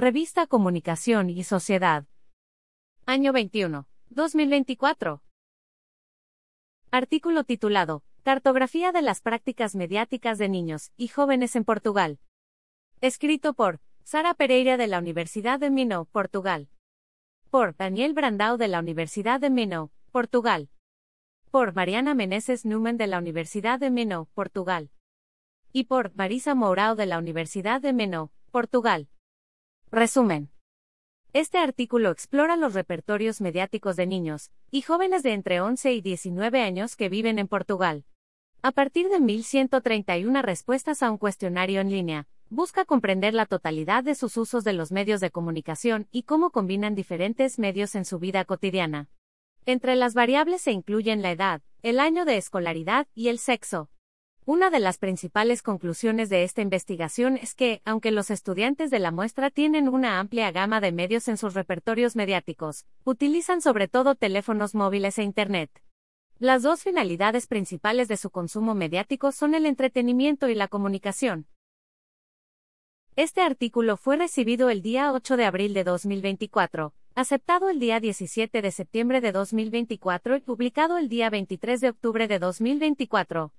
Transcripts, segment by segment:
Revista Comunicación y Sociedad. Año 21, 2024. Artículo titulado, Cartografía de las prácticas mediáticas de niños y jóvenes en Portugal. Escrito por Sara Pereira de la Universidad de Minho, Portugal. Por Daniel Brandão de la Universidad de Minho, Portugal. Por Mariana Meneses Numen de la Universidad de Minho, Portugal. Y por Marisa Mourão de la Universidad de Minho, Portugal. Resumen. Este artículo explora los repertorios mediáticos de niños y jóvenes de entre 11 y 19 años que viven en Portugal. A partir de 1131 respuestas a un cuestionario en línea, busca comprender la totalidad de sus usos de los medios de comunicación y cómo combinan diferentes medios en su vida cotidiana. Entre las variables se incluyen la edad, el año de escolaridad y el sexo. Una de las principales conclusiones de esta investigación es que, aunque los estudiantes de la muestra tienen una amplia gama de medios en sus repertorios mediáticos, utilizan sobre todo teléfonos móviles e Internet. Las dos finalidades principales de su consumo mediático son el entretenimiento y la comunicación. Este artículo fue recibido el día 8 de abril de 2024, aceptado el día 17 de septiembre de 2024 y publicado el día 23 de octubre de 2024.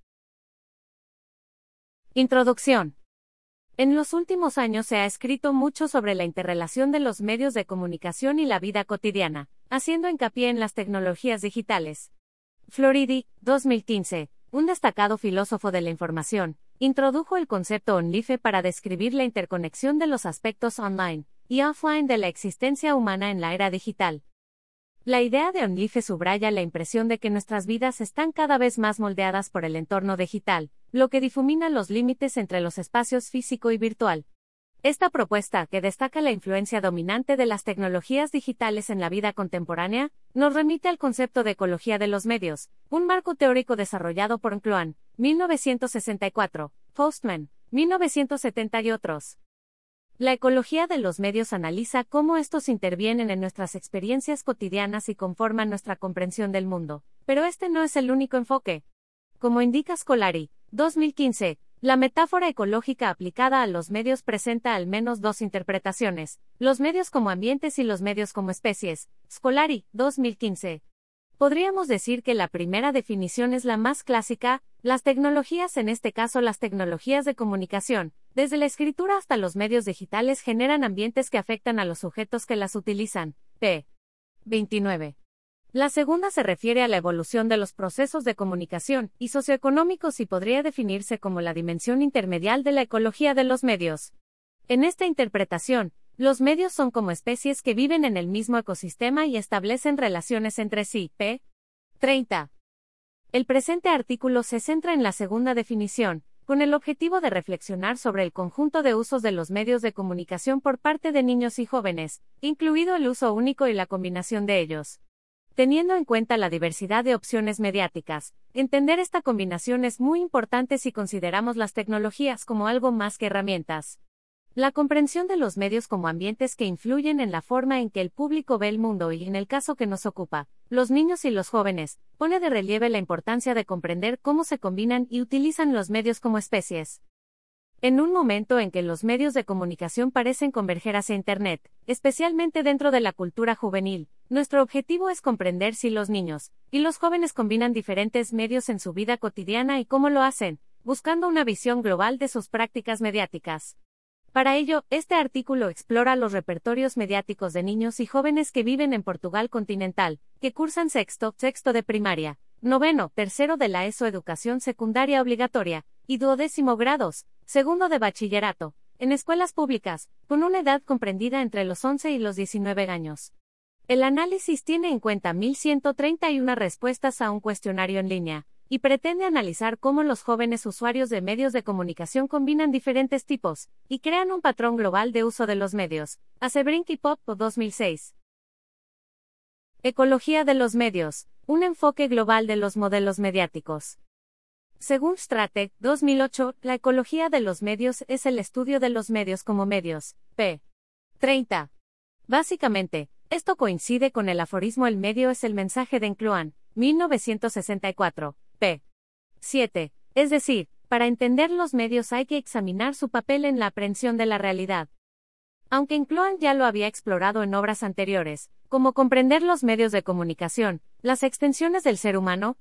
Introducción. En los últimos años se ha escrito mucho sobre la interrelación de los medios de comunicación y la vida cotidiana, haciendo hincapié en las tecnologías digitales. Floridi, 2015, un destacado filósofo de la información, introdujo el concepto ONLIFE para describir la interconexión de los aspectos online y offline de la existencia humana en la era digital. La idea de ONLIFE subraya la impresión de que nuestras vidas están cada vez más moldeadas por el entorno digital, lo que difumina los límites entre los espacios físico y virtual. Esta propuesta, que destaca la influencia dominante de las tecnologías digitales en la vida contemporánea, nos remite al concepto de ecología de los medios, un marco teórico desarrollado por McLuhan, 1964, Faustman, 1970 y otros. La ecología de los medios analiza cómo estos intervienen en nuestras experiencias cotidianas y conforman nuestra comprensión del mundo, pero este no es el único enfoque. Como indica Scolari, 2015, la metáfora ecológica aplicada a los medios presenta al menos dos interpretaciones, los medios como ambientes y los medios como especies. Scolari, 2015. Podríamos decir que la primera definición es la más clásica, las tecnologías, en este caso las tecnologías de comunicación, desde la escritura hasta los medios digitales, generan ambientes que afectan a los sujetos que las utilizan. P. 29. La segunda se refiere a la evolución de los procesos de comunicación y socioeconómicos y podría definirse como la dimensión intermedial de la ecología de los medios. En esta interpretación, los medios son como especies que viven en el mismo ecosistema y establecen relaciones entre sí. P. 30. El presente artículo se centra en la segunda definición, con el objetivo de reflexionar sobre el conjunto de usos de los medios de comunicación por parte de niños y jóvenes, incluido el uso único y la combinación de ellos. Teniendo en cuenta la diversidad de opciones mediáticas, entender esta combinación es muy importante si consideramos las tecnologías como algo más que herramientas. La comprensión de los medios como ambientes que influyen en la forma en que el público ve el mundo y, en el caso que nos ocupa, los niños y los jóvenes, pone de relieve la importancia de comprender cómo se combinan y utilizan los medios como especies. En un momento en que los medios de comunicación parecen converger hacia Internet, especialmente dentro de la cultura juvenil, nuestro objetivo es comprender si los niños y los jóvenes combinan diferentes medios en su vida cotidiana y cómo lo hacen, buscando una visión global de sus prácticas mediáticas. Para ello, este artículo explora los repertorios mediáticos de niños y jóvenes que viven en Portugal continental, que cursan sexto de primaria, noveno, tercero de la ESO educación secundaria obligatoria, y 12º grados, segundo de bachillerato, en escuelas públicas, con una edad comprendida entre los 11 y los 19 años. El análisis tiene en cuenta 1131 respuestas a un cuestionario en línea, y pretende analizar cómo los jóvenes usuarios de medios de comunicación combinan diferentes tipos, y crean un patrón global de uso de los medios. Acebrink y Pop, 2006. Ecología de los medios, un enfoque global de los modelos mediáticos. Según Strateg, 2008, la ecología de los medios es el estudio de los medios como medios. P. 30. Básicamente, esto coincide con el aforismo "el medio es el mensaje" de McLuhan, 1964, p. 7. Es decir, para entender los medios hay que examinar su papel en la aprehensión de la realidad. Aunque McLuhan ya lo había explorado en obras anteriores, como Comprender los medios de comunicación, las extensiones del ser humano,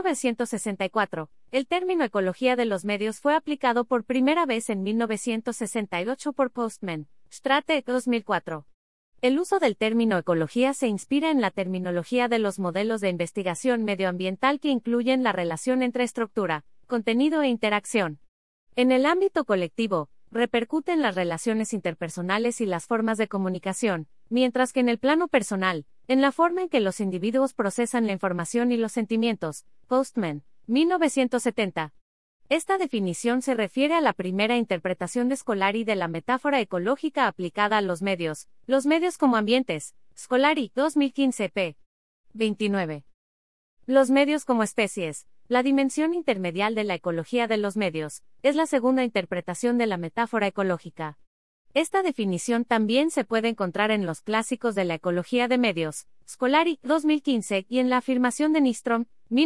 1964, el término ecología de los medios fue aplicado por primera vez en 1968 por Postman, Strate, 2004. El uso del término ecología se inspira en la terminología de los modelos de investigación medioambiental que incluyen la relación entre estructura, contenido e interacción. En el ámbito colectivo, repercute en las relaciones interpersonales y las formas de comunicación, mientras que en el plano personal, en la forma en que los individuos procesan la información y los sentimientos. Postman, 1970. Esta definición se refiere a la primera interpretación de Scolari de la metáfora ecológica aplicada a los medios como ambientes. Scolari, 2015 p. 29. Los medios como especies. La dimensión intermedial de la ecología de los medios es la segunda interpretación de la metáfora ecológica. Esta definición también se puede encontrar en los clásicos de la ecología de medios, Scolari, 2015, y en la afirmación de Nystrom,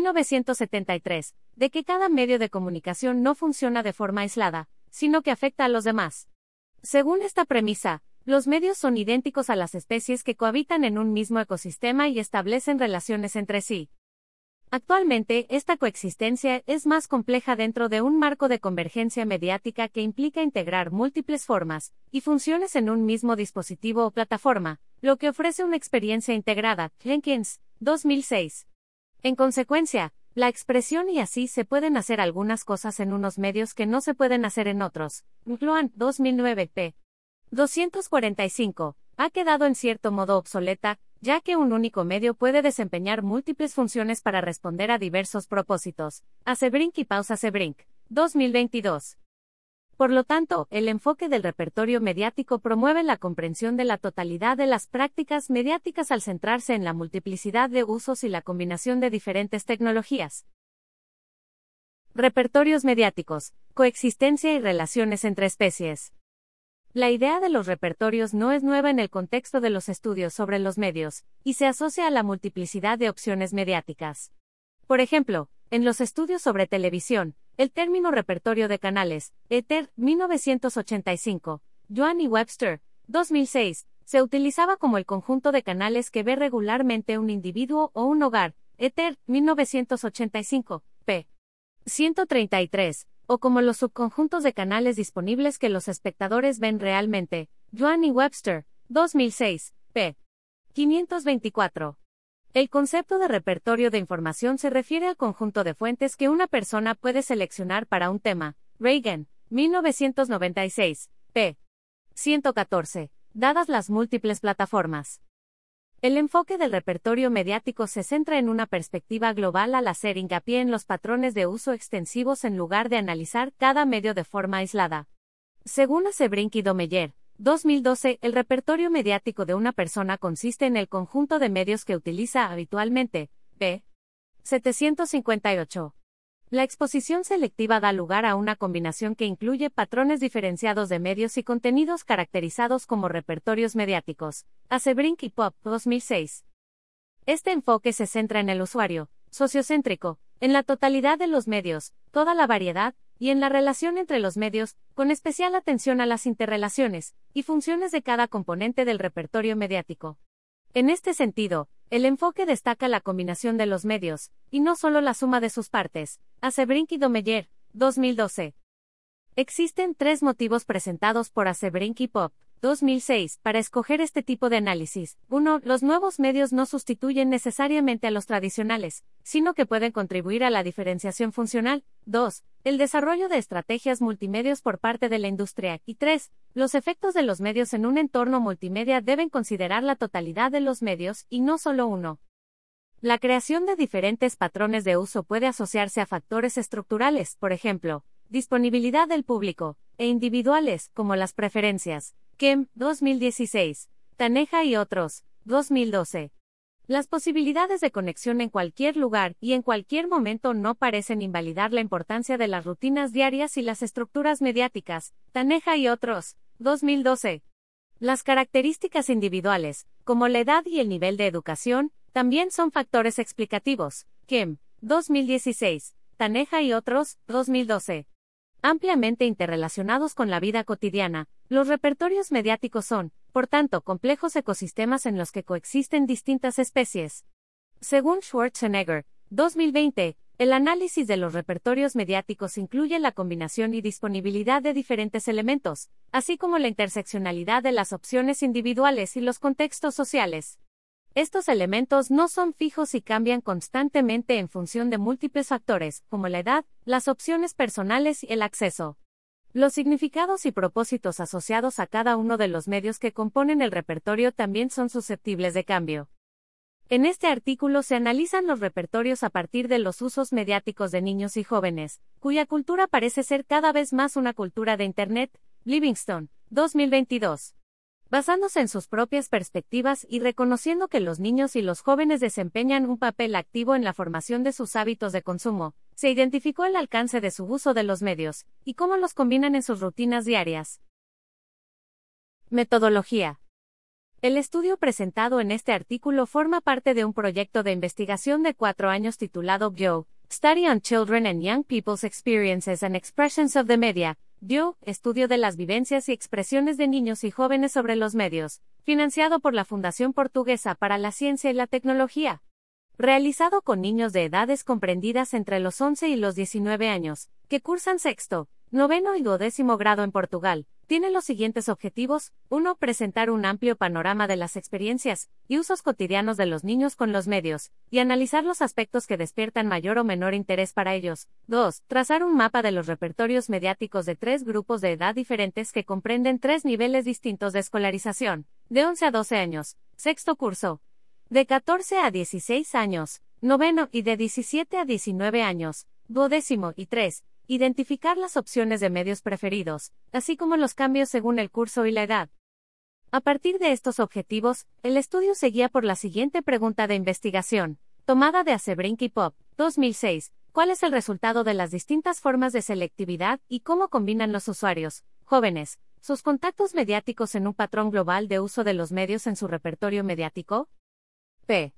1973, de que cada medio de comunicación no funciona de forma aislada, sino que afecta a los demás. Según esta premisa, los medios son idénticos a las especies que cohabitan en un mismo ecosistema y establecen relaciones entre sí. Actualmente, esta coexistencia es más compleja dentro de un marco de convergencia mediática que implica integrar múltiples formas y funciones en un mismo dispositivo o plataforma, lo que ofrece una experiencia integrada. Jenkins, 2006. En consecuencia, la expresión y así se pueden hacer algunas cosas en unos medios que no se pueden hacer en otros. McLuhan, 2009 p. 245, ha quedado en cierto modo obsoleta, ya que un único medio puede desempeñar múltiples funciones para responder a diversos propósitos. Acebrink y Pausa-Acebrink, 2022. Por lo tanto, el enfoque del repertorio mediático promueve la comprensión de la totalidad de las prácticas mediáticas al centrarse en la multiplicidad de usos y la combinación de diferentes tecnologías. Repertorios mediáticos, coexistencia y relaciones entre especies. La idea de los repertorios no es nueva en el contexto de los estudios sobre los medios, y se asocia a la multiplicidad de opciones mediáticas. Por ejemplo, en los estudios sobre televisión, el término repertorio de canales, Ether, 1985, Yuan y Webster, 2006, se utilizaba como el conjunto de canales que ve regularmente un individuo o un hogar, Ether, 1985, p. 133, o como los subconjuntos de canales disponibles que los espectadores ven realmente, Yuan y Webster, 2006, p. 524. El concepto de repertorio de información se refiere al conjunto de fuentes que una persona puede seleccionar para un tema. Reagan, 1996, p. 114, dadas las múltiples plataformas. El enfoque del repertorio mediático se centra en una perspectiva global al hacer hincapié en los patrones de uso extensivos en lugar de analizar cada medio de forma aislada. Según Acebrink y Domeyer, 2012, el repertorio mediático de una persona consiste en el conjunto de medios que utiliza habitualmente. p. 758. La exposición selectiva da lugar a una combinación que incluye patrones diferenciados de medios y contenidos caracterizados como repertorios mediáticos. Acebrink y Pop, 2006. Este enfoque se centra en el usuario, sociocéntrico, en la totalidad de los medios, toda la variedad, y en la relación entre los medios, con especial atención a las interrelaciones y funciones de cada componente del repertorio mediático. En este sentido, el enfoque destaca la combinación de los medios, y no solo la suma de sus partes. Acebrink y Domeyer, 2012. Existen tres motivos presentados por Acebrink y Pop, 2006, para escoger este tipo de análisis. 1. Los nuevos medios no sustituyen necesariamente a los tradicionales, sino que pueden contribuir a la diferenciación funcional. 2. El desarrollo de estrategias multimedios por parte de la industria. Y 3. Los efectos de los medios en un entorno multimedia deben considerar la totalidad de los medios, y no solo uno. La creación de diferentes patrones de uso puede asociarse a factores estructurales, por ejemplo, disponibilidad del público, e individuales, como las preferencias. Kem, 2016. Taneja y otros, 2012. Las posibilidades de conexión en cualquier lugar y en cualquier momento no parecen invalidar la importancia de las rutinas diarias y las estructuras mediáticas. Taneja y otros, 2012. Las características individuales, como la edad y el nivel de educación, también son factores explicativos. Kem, 2016. Taneja y otros, 2012. Ampliamente interrelacionados con la vida cotidiana, los repertorios mediáticos son, por tanto, complejos ecosistemas en los que coexisten distintas especies. Según Schwarzenegger, 2020, el análisis de los repertorios mediáticos incluye la combinación y disponibilidad de diferentes elementos, así como la interseccionalidad de las opciones individuales y los contextos sociales. Estos elementos no son fijos y cambian constantemente en función de múltiples factores, como la edad, las opciones personales y el acceso. Los significados y propósitos asociados a cada uno de los medios que componen el repertorio también son susceptibles de cambio. En este artículo se analizan los repertorios a partir de los usos mediáticos de niños y jóvenes, cuya cultura parece ser cada vez más una cultura de Internet. Livingston, 2022. Basándose en sus propias perspectivas y reconociendo que los niños y los jóvenes desempeñan un papel activo en la formación de sus hábitos de consumo, se identificó el alcance de su uso de los medios, y cómo los combinan en sus rutinas diarias. Metodología. El estudio presentado en este artículo forma parte de un proyecto de investigación de 4 años titulado GYO, Study on Children and Young People's Experiences and Expressions of the Media, GYO, Estudio de las Vivencias y Expresiones de Niños y Jóvenes sobre los Medios, financiado por la Fundación Portuguesa para la Ciencia y la Tecnología. Realizado con niños de edades comprendidas entre los 11 y los 19 años, que cursan sexto, noveno y 12º grado en Portugal, tiene los siguientes objetivos. 1. Presentar un amplio panorama de las experiencias y usos cotidianos de los niños con los medios, y analizar los aspectos que despiertan mayor o menor interés para ellos. 2. Trazar un mapa de los repertorios mediáticos de 3 grupos de edad diferentes que comprenden 3 niveles distintos de escolarización, de 11 a 12 años, sexto curso, de 14 a 16 años, noveno y de 17 a 19 años, 12º y 3. Identificar las opciones de medios preferidos, así como los cambios según el curso y la edad. A partir de estos objetivos, el estudio se guía por la siguiente pregunta de investigación, tomada de Acebrink y Pop, 2006, ¿cuál es el resultado de las distintas formas de selectividad y cómo combinan los usuarios, jóvenes, sus contactos mediáticos en un patrón global de uso de los medios en su repertorio mediático? P.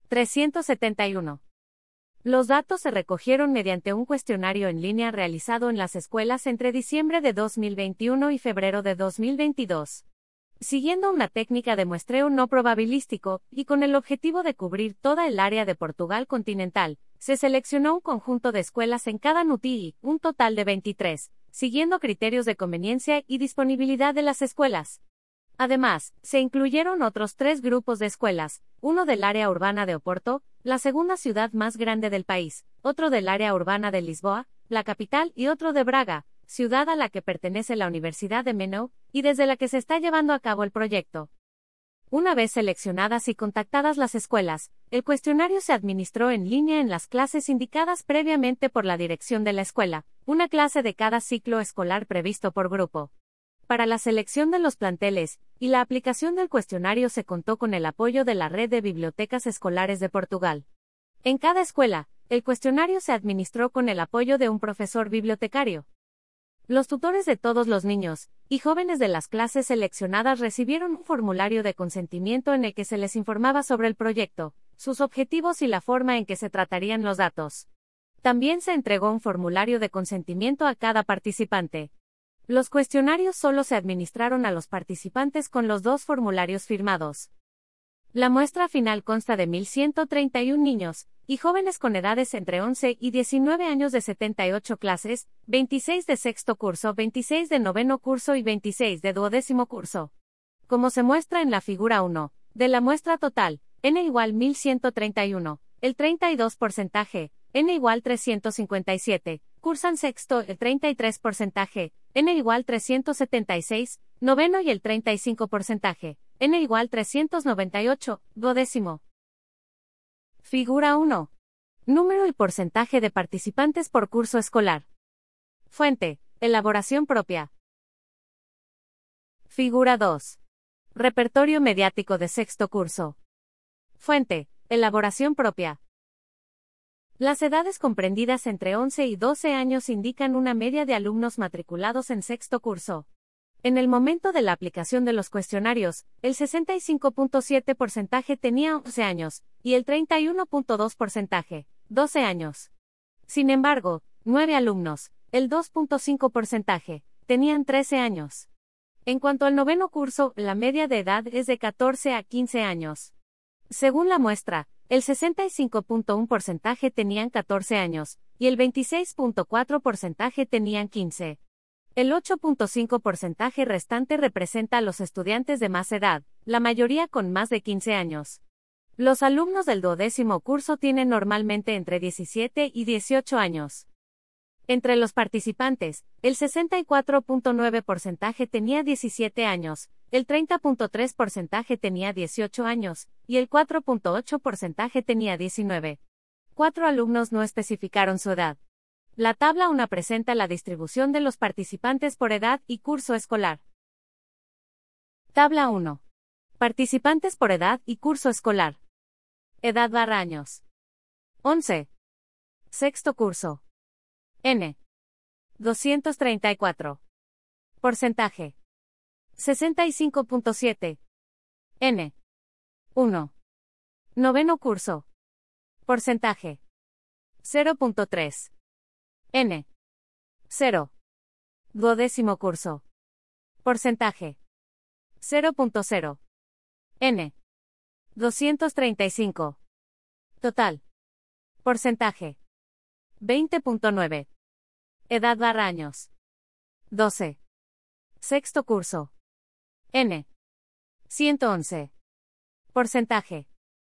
371. Los datos se recogieron mediante un cuestionario en línea realizado en las escuelas entre diciembre de 2021 y febrero de 2022. Siguiendo una técnica de muestreo no probabilístico, y con el objetivo de cubrir toda el área de Portugal continental, se seleccionó un conjunto de escuelas en cada NUTI, un total de 23, siguiendo criterios de conveniencia y disponibilidad de las escuelas. Además, se incluyeron otros 3 grupos de escuelas, uno del área urbana de Oporto, la segunda ciudad más grande del país, otro del área urbana de Lisboa, la capital, y otro de Braga, ciudad a la que pertenece la Universidad de Minho, y desde la que se está llevando a cabo el proyecto. Una vez seleccionadas y contactadas las escuelas, el cuestionario se administró en línea en las clases indicadas previamente por la dirección de la escuela, una clase de cada ciclo escolar previsto por grupo. Para la selección de los planteles y la aplicación del cuestionario se contó con el apoyo de la Red de Bibliotecas Escolares de Portugal. En cada escuela, el cuestionario se administró con el apoyo de un profesor bibliotecario. Los tutores de todos los niños y jóvenes de las clases seleccionadas recibieron un formulario de consentimiento en el que se les informaba sobre el proyecto, sus objetivos y la forma en que se tratarían los datos. También se entregó un formulario de consentimiento a cada participante. Los cuestionarios solo se administraron a los participantes con los 2 formularios firmados. La muestra final consta de 1.131 niños y jóvenes con edades entre 11 y 19 años de 78 clases, 26 de sexto curso, 26 de noveno curso y 26 de 12º curso. Como se muestra en la figura 1, de la muestra total, n igual 1.131, el 32%, n igual 357, cursan sexto el 33%, n igual 376, noveno y el 35%, n igual 398, 12º. Figura 1. Número y porcentaje de participantes por curso escolar. Fuente, elaboración propia. Figura 2. Repertorio mediático de sexto curso. Fuente, elaboración propia. Las edades comprendidas entre 11 y 12 años indican una media de alumnos matriculados en sexto curso. En el momento de la aplicación de los cuestionarios, el 65.7% tenía 11 años, y el 31.2%, 12 años. Sin embargo, 9 alumnos, El 2.5% tenían 13 años. En cuanto al noveno curso, la media de edad es de 14 a 15 años. Según la muestra, el 65.1% tenían 14 años, y el 26.4% tenían 15. El 8.5% restante representa a los estudiantes de más edad, la mayoría con más de 15 años. Los alumnos del 12º curso tienen normalmente entre 17 y 18 años. Entre los participantes, el 64.9% tenía 17 años, el 30.3% tenía 18 años, y el 4.8% tenía 19. 4 alumnos no especificaron su edad. La tabla 1 presenta la distribución de los participantes por edad y curso escolar. Tabla 1. Participantes por edad y curso escolar. Edad / años. 11. Sexto curso. N. 234. Porcentaje. 65.7. N. 1. Noveno curso. Porcentaje. 0.3. N. 0. Duodécimo curso. Porcentaje. 0.0. N. 235. Total. Porcentaje. 20.9. Edad / años. 12. Sexto curso. N. 111. Porcentaje.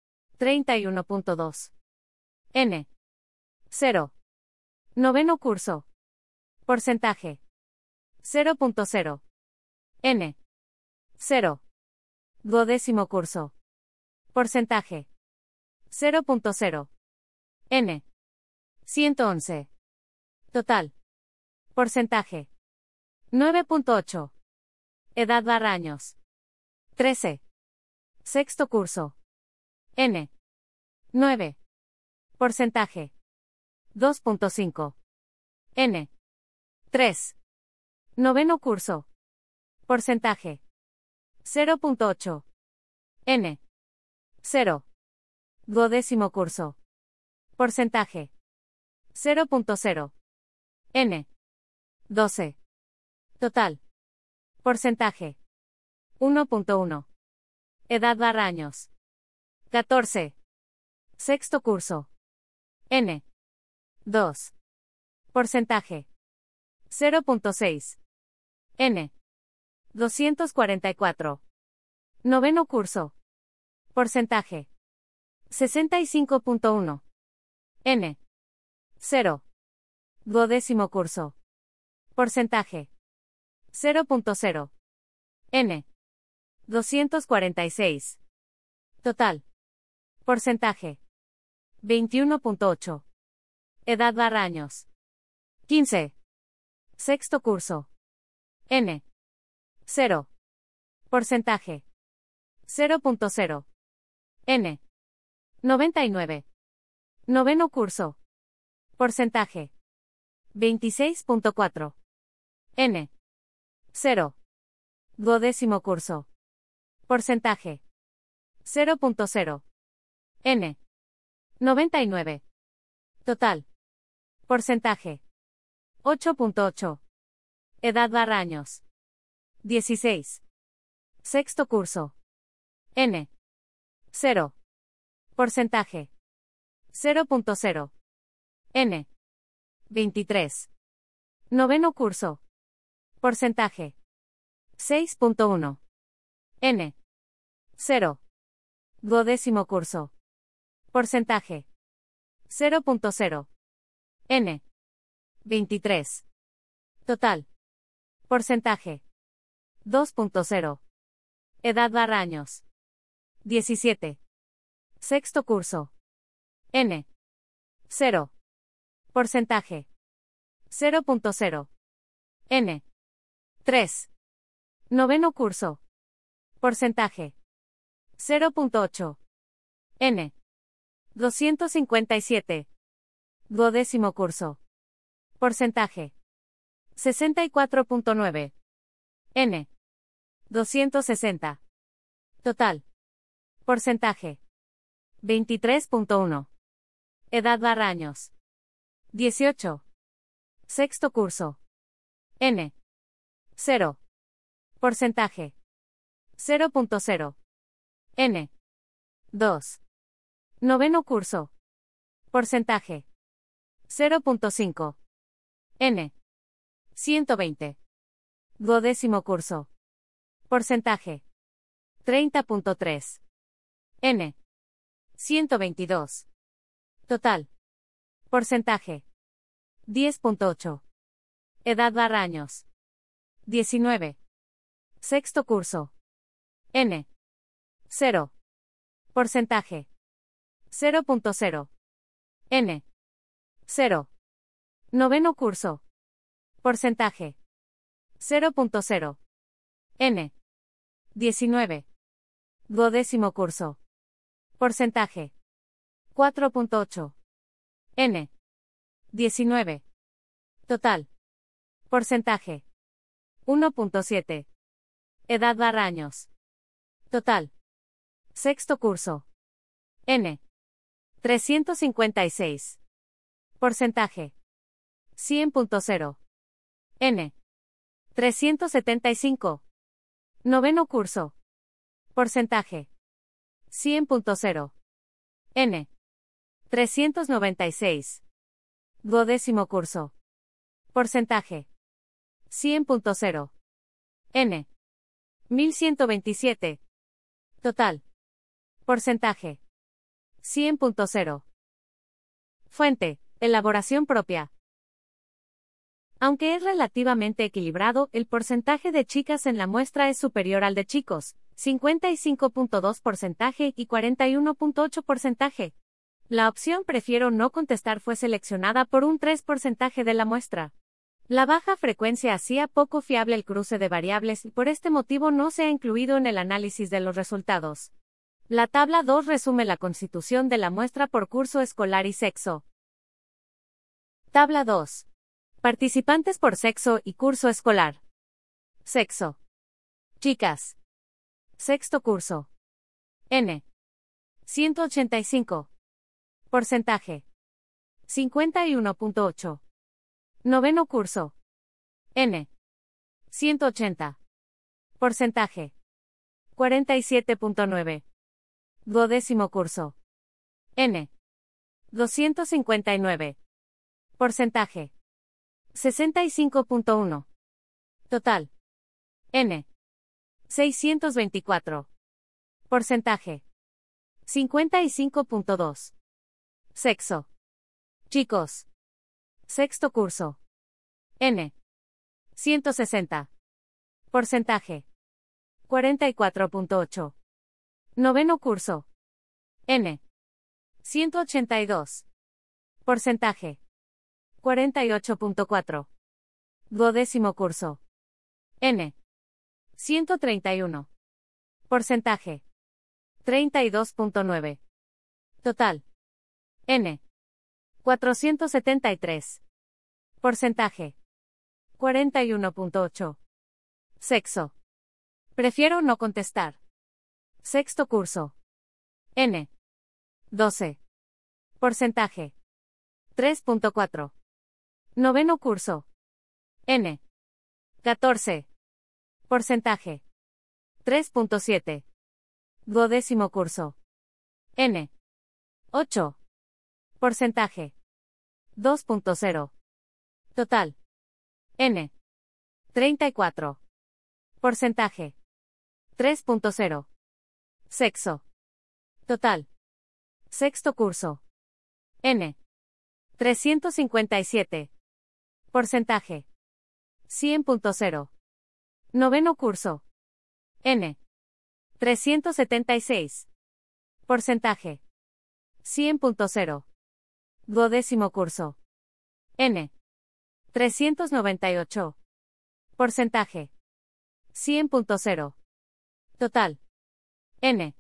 31.2. N. 0. Noveno curso. Porcentaje. 0.0. N. 0. Duodécimo curso. Porcentaje. 0.0. N. 111. Total. Porcentaje. 9.8. Edad / años. 13. Sexto curso. N. 9. Porcentaje. 2.5. N. 3. Noveno curso. Porcentaje. 0.8. N. 0. Duodécimo curso. Porcentaje. 0.0. N. 12. Total. Porcentaje. 1.1. Edad / años. 14. Sexto curso. N. 2. Porcentaje. 0.6. N. 244. Noveno curso. Porcentaje. 65.1. N. 0. Duodécimo curso. Porcentaje. 0.0. N. 246. Total. Porcentaje. 21.8. Edad / años. 15. Sexto curso. N. 0. Porcentaje. 0.0. N. 99. Noveno curso. Porcentaje. 26.4. N. 0. Duodécimo curso. Porcentaje. 0.0. N. 99. Total. Porcentaje. 8.8. Edad / años. 16. Sexto curso. N. 0. Porcentaje. 0.0. N. 23. Noveno curso. Porcentaje. 6.1. N. 0. Duodécimo curso. Porcentaje. 0.0. N. 23. Total. Porcentaje. 2.0. Edad / años. 17. Sexto curso. N. 0. Porcentaje. 0.0. N. 3. Noveno curso. Porcentaje. 0.8. N. 257. Duodécimo curso. Porcentaje. 64.9. N. 260. Total. Porcentaje. 23.1. Edad / años. 18. Sexto curso. N. 0. Porcentaje. 0.0. N. 2. Noveno curso. Porcentaje. 0.5. N. 120. Duodécimo curso. Porcentaje. 30.3. N. 122. Total. Porcentaje. 10.8. Edad / años. 19. Sexto curso. N. 0. Porcentaje. 0.0. N. 0. Noveno curso. Porcentaje. 0.0. N. 19. Duodécimo curso. Porcentaje. 4.8. N. 19. Total. Porcentaje. 1.7. Edad / años. Total. Sexto curso. N. 356. Porcentaje. 100.0. N. 375. Noveno curso. Porcentaje. 100.0. N. 396. Duodécimo curso. Porcentaje. 100.0. N. 1127. Total. Porcentaje. 100.0. Fuente. Elaboración propia. Aunque es relativamente equilibrado, el porcentaje de chicas en la muestra es superior al de chicos, 55.2% y 41.8%. La opción prefiero no contestar fue seleccionada por un 3% de la muestra. La baja frecuencia hacía poco fiable el cruce de variables y por este motivo no se ha incluido en el análisis de los resultados. La tabla 2 resume la constitución de la muestra por curso escolar y sexo. Tabla 2. Participantes por sexo y curso escolar. Sexo. Chicas. Sexto curso. N. 185. Porcentaje. 51.8. Noveno curso. N. 180. Porcentaje. 47.9. Duodécimo curso. N. 259. Porcentaje. 65.1. Total. N. 624. Porcentaje. 55.2. Sexo. Chicos. Sexto curso. N. 160. Porcentaje. 44.8. Noveno curso. N. 182. Porcentaje. 48.4. Duodécimo curso. N. 131. Porcentaje. 32.9. Total. N. 473. Porcentaje. 41.8. Sexo. Prefiero no contestar. Sexto curso. N. 12. Porcentaje. 3.4. Noveno curso. N. 14. Porcentaje. 3.7. Duodécimo curso. N. 8. Porcentaje. 2.0. Total. N. 34. Porcentaje. 3.0. Sexo. Total. Sexto curso. N. 357. Porcentaje. 100.0. Noveno curso. N. 376. Porcentaje. 100.0. Duodécimo curso. N. 398. Porcentaje. 100.0. Total. N.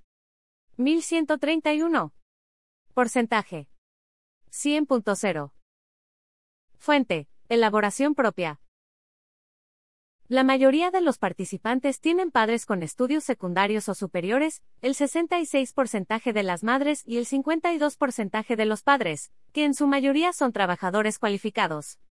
1131. Porcentaje. 100.0. Fuente. Elaboración propia. La mayoría de los participantes tienen padres con estudios secundarios o superiores, el 66% de las madres y el 52% de los padres, que en su mayoría son trabajadores cualificados.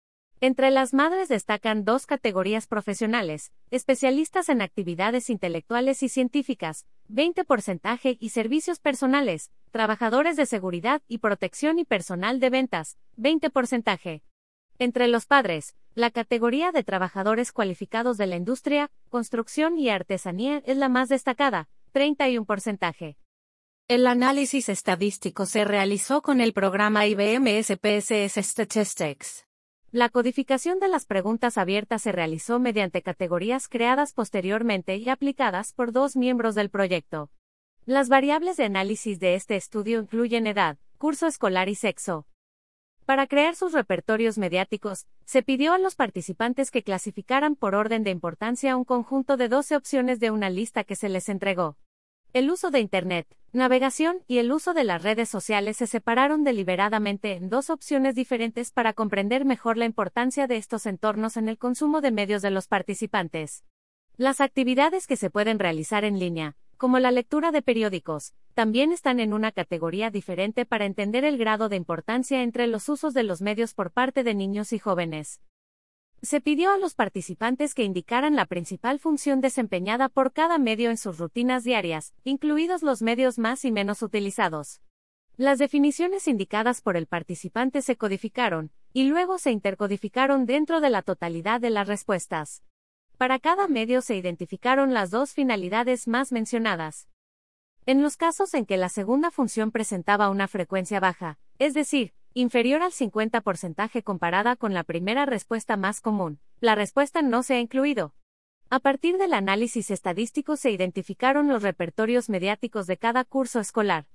Entre las madres destacan dos categorías profesionales: especialistas en actividades intelectuales y científicas, 20%, y servicios personales, trabajadores de seguridad y protección y personal de ventas, 20%. Entre los padres, la categoría de trabajadores cualificados de la industria, construcción y artesanía es la más destacada, 31%. El análisis estadístico se realizó con el programa IBM SPSS Statistics. La codificación de las preguntas abiertas se realizó mediante categorías creadas posteriormente y aplicadas por dos miembros del proyecto. Las variables de análisis de este estudio incluyen edad, curso escolar y sexo. Para crear sus repertorios mediáticos, se pidió a los participantes que clasificaran por orden de importancia un conjunto de 12 opciones de una lista que se les entregó. El uso de Internet, navegación y el uso de las redes sociales se separaron deliberadamente en dos opciones diferentes para comprender mejor la importancia de estos entornos en el consumo de medios de los participantes. Las actividades que se pueden realizar en línea, como la lectura de periódicos, también están en una categoría diferente para entender el grado de importancia entre los usos de los medios por parte de niños y jóvenes. Se pidió a los participantes que indicaran la principal función desempeñada por cada medio en sus rutinas diarias, incluidos los medios más y menos utilizados. Las definiciones indicadas por el participante se codificaron, y luego se intercodificaron dentro de la totalidad de las respuestas. Para cada medio se identificaron las dos finalidades más mencionadas. En los casos en que la segunda función presentaba una frecuencia baja, es decir, inferior al 50% comparada con la primera respuesta más común, la respuesta no se ha incluido. A partir del análisis estadístico se identificaron los repertorios mediáticos de cada curso escolar.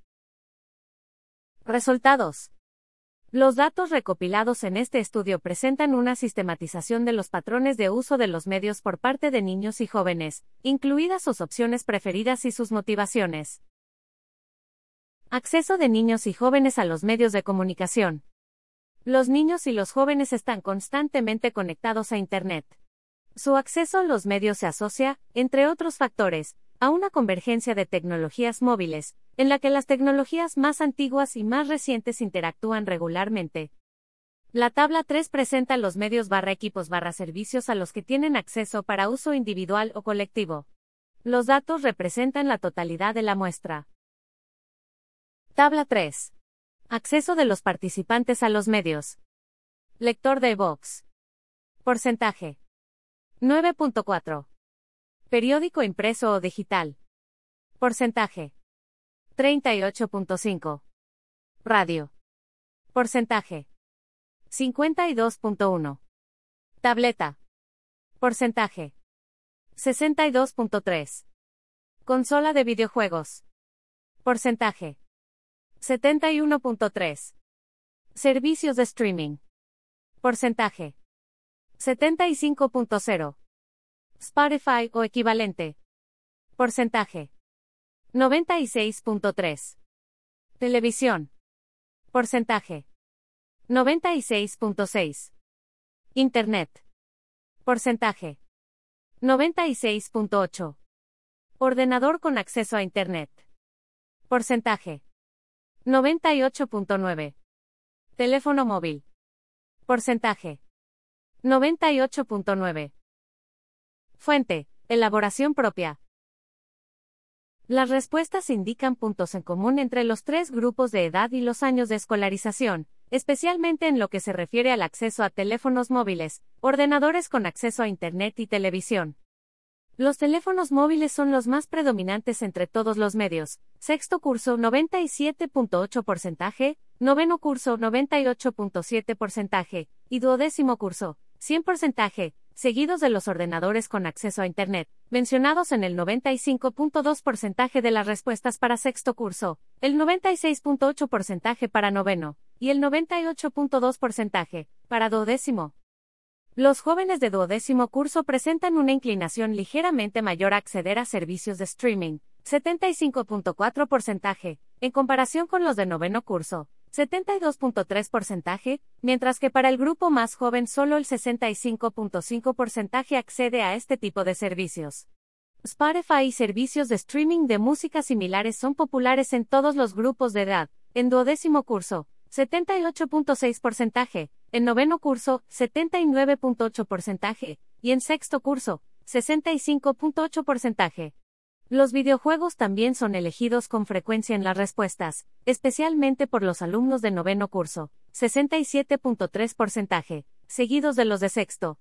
Resultados. Los datos recopilados en este estudio presentan una sistematización de los patrones de uso de los medios por parte de niños y jóvenes, incluidas sus opciones preferidas y sus motivaciones. Acceso de niños y jóvenes a los medios de comunicación. Los niños y los jóvenes están constantemente conectados a Internet. Su acceso a los medios se asocia, entre otros factores, a una convergencia de tecnologías móviles, en la que las tecnologías más antiguas y más recientes interactúan regularmente. La tabla 3 presenta los medios/equipos/servicios a los que tienen acceso para uso individual o colectivo. Los datos representan la totalidad de la muestra. Tabla 3. Acceso de los participantes a los medios. Lector de e-books. Porcentaje. 9.4. Periódico impreso o digital. Porcentaje. 38.5. Radio. Porcentaje. 52.1. Tableta. Porcentaje. 62.3. Consola de videojuegos. Porcentaje. 71.3. Servicios de streaming. Porcentaje. 75.0. Spotify o equivalente. Porcentaje. 96.3. Televisión. Porcentaje. 96.6. Internet. Porcentaje. 96.8. Ordenador con acceso a Internet. Porcentaje. 98.9. Teléfono móvil. Porcentaje. 98.9. Fuente. Elaboración propia. Las respuestas indican puntos en común entre los tres grupos de edad y los años de escolarización, especialmente en lo que se refiere al acceso a teléfonos móviles, ordenadores con acceso a Internet y televisión. Los teléfonos móviles son los más predominantes entre todos los medios. Sexto curso 97.8%, noveno curso 98.7% y duodécimo curso 100%, seguidos de los ordenadores con acceso a Internet, mencionados en el 95.2% de las respuestas para sexto curso, el 96.8% para noveno, y el 98.2% para duodécimo. Los jóvenes de duodécimo curso presentan una inclinación ligeramente mayor a acceder a servicios de streaming, 75.4%, en comparación con los de noveno curso, 72.3%, mientras que para el grupo más joven solo el 65.5% accede a este tipo de servicios. Spotify y servicios de streaming de música similares son populares en todos los grupos de edad. En duodécimo curso, 78.6%, en noveno curso, 79.8%, y en sexto curso, 65.8%. Los videojuegos también son elegidos con frecuencia en las respuestas, especialmente por los alumnos de noveno curso, 67.3%, seguidos de los de sexto,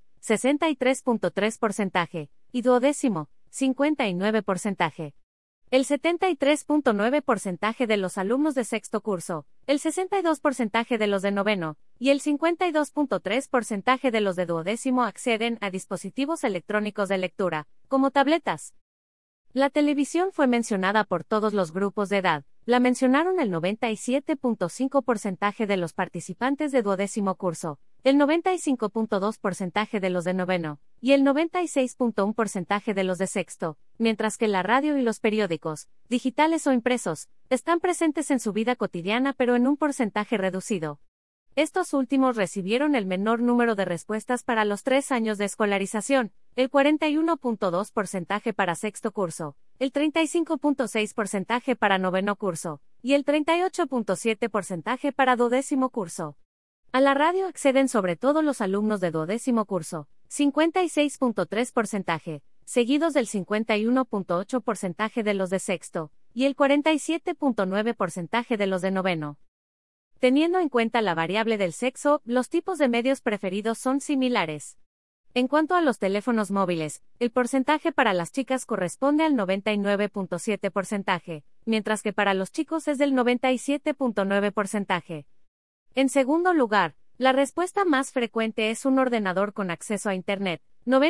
63.3%, y duodécimo, 59%. El 73.9% de los alumnos de sexto curso, el 62% de los de noveno, y el 52.3% de los de duodécimo acceden a dispositivos electrónicos de lectura, como tabletas. La televisión fue mencionada por todos los grupos de edad. La mencionaron el 97.5% de los participantes de duodécimo curso, el 95.2% de los de noveno, y el 96.1% de los de sexto, mientras que la radio y los periódicos, digitales o impresos, están presentes en su vida cotidiana pero en un porcentaje reducido. Estos últimos recibieron el menor número de respuestas para los 3 años de escolarización, el 41.2% para sexto curso, el 35.6% para noveno curso, y el 38.7% para duodécimo curso. A la radio acceden sobre todo los alumnos de duodécimo curso, 56.3%, seguidos del 51.8% de los de sexto, y el 47.9% de los de noveno. Teniendo en cuenta la variable del sexo, los tipos de medios preferidos son similares. En cuanto a los teléfonos móviles, el porcentaje para las chicas corresponde al 99.7%, mientras que para los chicos es del 97.9%. En segundo lugar, la respuesta más frecuente es un ordenador con acceso a Internet,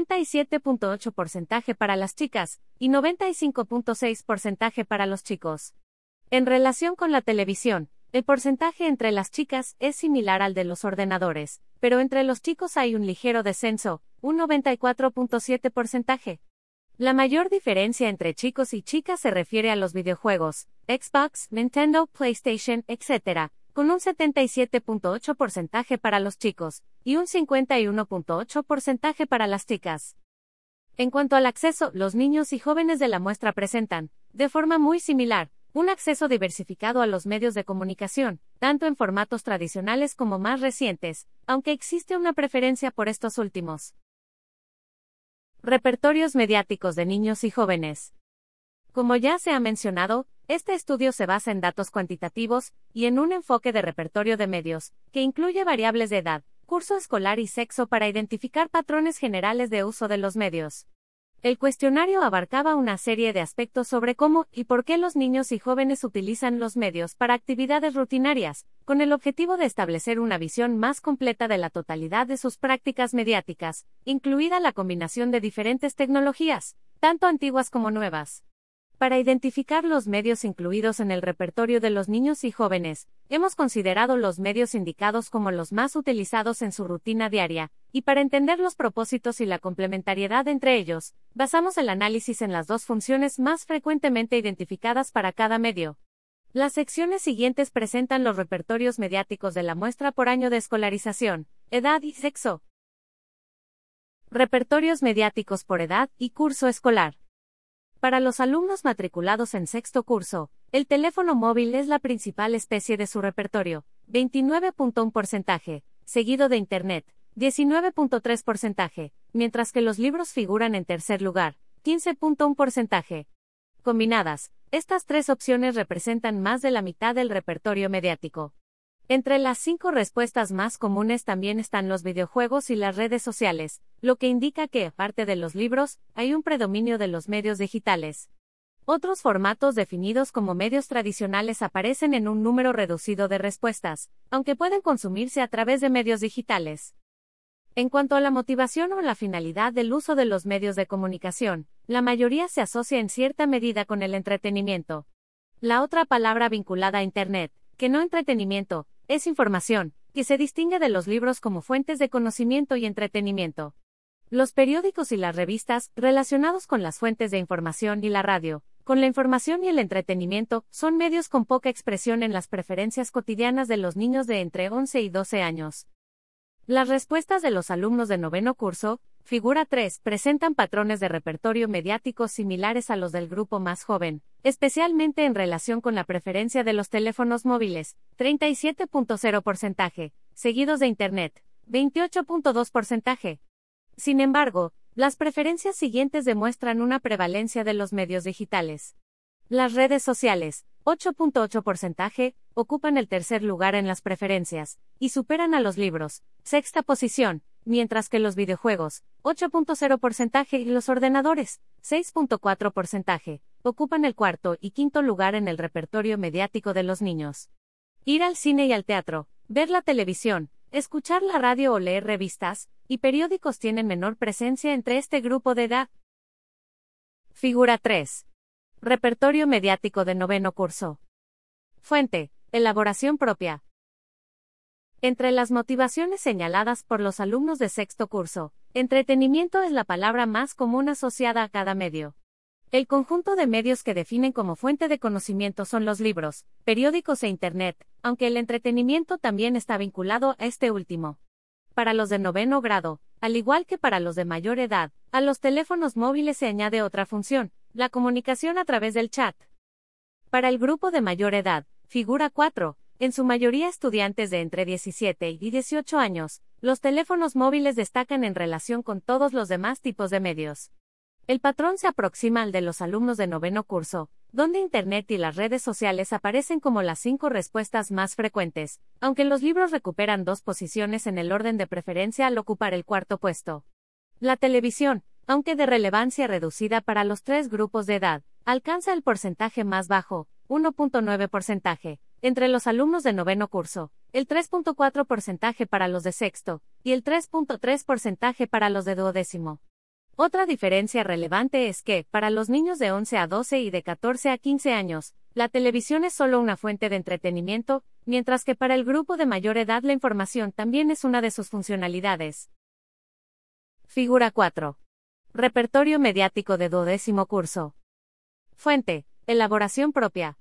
97.8% para las chicas, y 95.6% para los chicos. En relación con la televisión, el porcentaje entre las chicas es similar al de los ordenadores, pero entre los chicos hay un ligero descenso, un 94.7%. La mayor diferencia entre chicos y chicas se refiere a los videojuegos, Xbox, Nintendo, PlayStation, etc., con un 77.8% para los chicos, y un 51.8% para las chicas. En cuanto al acceso, los niños y jóvenes de la muestra presentan, de forma muy similar, un acceso diversificado a los medios de comunicación, tanto en formatos tradicionales como más recientes, aunque existe una preferencia por estos últimos. Repertorios mediáticos de niños y jóvenes. Como ya se ha mencionado, este estudio se basa en datos cuantitativos y en un enfoque de repertorio de medios, que incluye variables de edad, curso escolar y sexo para identificar patrones generales de uso de los medios. El cuestionario abarcaba una serie de aspectos sobre cómo y por qué los niños y jóvenes utilizan los medios para actividades rutinarias, con el objetivo de establecer una visión más completa de la totalidad de sus prácticas mediáticas, incluida la combinación de diferentes tecnologías, tanto antiguas como nuevas. Para identificar los medios incluidos en el repertorio de los niños y jóvenes, hemos considerado los medios indicados como los más utilizados en su rutina diaria, y para entender los propósitos y la complementariedad entre ellos, basamos el análisis en las dos funciones más frecuentemente identificadas para cada medio. Las secciones siguientes presentan los repertorios mediáticos de la muestra por año de escolarización, edad y sexo. Repertorios mediáticos por edad y curso escolar. Para los alumnos matriculados en sexto curso, el teléfono móvil es la principal especie de su repertorio, 29.1%, seguido de Internet, 19.3%, mientras que los libros figuran en tercer lugar, 15.1%. Combinadas, estas tres opciones representan más de la mitad del repertorio mediático. Entre las 5 respuestas más comunes también están los videojuegos y las redes sociales, lo que indica que, aparte de los libros, hay un predominio de los medios digitales. Otros formatos definidos como medios tradicionales aparecen en un número reducido de respuestas, aunque pueden consumirse a través de medios digitales. En cuanto a la motivación o la finalidad del uso de los medios de comunicación, la mayoría se asocia en cierta medida con el entretenimiento. La otra palabra vinculada a Internet, que no entretenimiento, es información, que se distingue de los libros como fuentes de conocimiento y entretenimiento. Los periódicos y las revistas, relacionados con las fuentes de información y la radio, con la información y el entretenimiento, son medios con poca expresión en las preferencias cotidianas de los niños de entre 11 y 12 años. Las respuestas de los alumnos de noveno curso Figura 3. Presentan patrones de repertorio mediático similares a los del grupo más joven, especialmente en relación con la preferencia de los teléfonos móviles, 37.0%, seguidos de Internet, 28.2%. Sin embargo, las preferencias siguientes demuestran una prevalencia de los medios digitales. Las redes sociales, 8.8%, ocupan el tercer lugar en las preferencias, y superan a los libros, sexta posición, mientras que los videojuegos, 8.0%, y los ordenadores, 6.4%, ocupan el cuarto y quinto lugar en el repertorio mediático de los niños. Ir al cine y al teatro, ver la televisión, escuchar la radio o leer revistas y periódicos tienen menor presencia entre este grupo de edad. Figura 3. Repertorio mediático de noveno curso. Fuente: elaboración propia. Entre las motivaciones señaladas por los alumnos de sexto curso, entretenimiento es la palabra más común asociada a cada medio. El conjunto de medios que definen como fuente de conocimiento son los libros, periódicos e Internet, aunque el entretenimiento también está vinculado a este último. Para los de noveno grado, al igual que para los de mayor edad, a los teléfonos móviles se añade otra función, la comunicación a través del chat. Para el grupo de mayor edad, figura 4, en su mayoría estudiantes de entre 17 y 18 años, los teléfonos móviles destacan en relación con todos los demás tipos de medios. El patrón se aproxima al de los alumnos de noveno curso, donde Internet y las redes sociales aparecen como las 5 respuestas más frecuentes, aunque los libros recuperan 2 posiciones en el orden de preferencia al ocupar el cuarto puesto. La televisión, aunque de relevancia reducida para los 3 grupos de edad, alcanza el porcentaje más bajo, 1.9%, entre los alumnos de noveno curso, el 3.4% para los de sexto, y el 3.3% para los de duodécimo. Otra diferencia relevante es que, para los niños de 11 a 12 y de 14 a 15 años, la televisión es solo una fuente de entretenimiento, mientras que para el grupo de mayor edad la información también es una de sus funcionalidades. Figura 4. Repertorio mediático de duodécimo curso. Fuente: elaboración propia.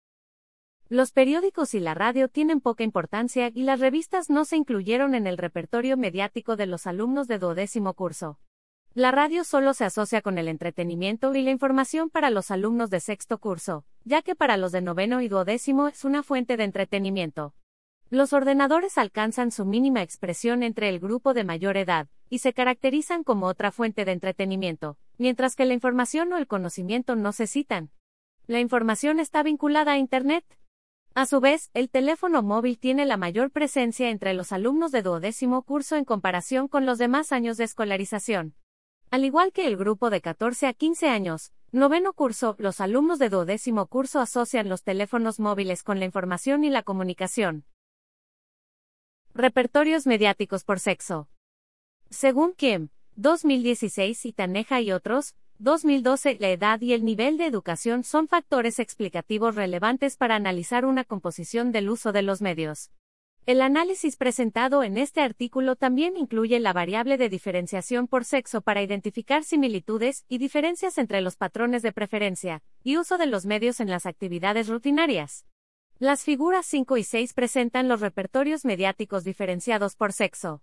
Los periódicos y la radio tienen poca importancia y las revistas no se incluyeron en el repertorio mediático de los alumnos de duodécimo curso. La radio solo se asocia con el entretenimiento y la información para los alumnos de sexto curso, ya que para los de noveno y duodécimo es una fuente de entretenimiento. Los ordenadores alcanzan su mínima expresión entre el grupo de mayor edad, y se caracterizan como otra fuente de entretenimiento, mientras que la información o el conocimiento no se citan. La información está vinculada a Internet. A su vez, el teléfono móvil tiene la mayor presencia entre los alumnos de duodécimo curso en comparación con los demás años de escolarización. Al igual que el grupo de 14 a 15 años, noveno curso, los alumnos de duodécimo curso asocian los teléfonos móviles con la información y la comunicación. Repertorios mediáticos por sexo. Según Kim, 2016 y Taneja y otros, 2012, la edad y el nivel de educación son factores explicativos relevantes para analizar una composición del uso de los medios. El análisis presentado en este artículo también incluye la variable de diferenciación por sexo para identificar similitudes y diferencias entre los patrones de preferencia y uso de los medios en las actividades rutinarias. Las figuras 5 y 6 presentan los repertorios mediáticos diferenciados por sexo.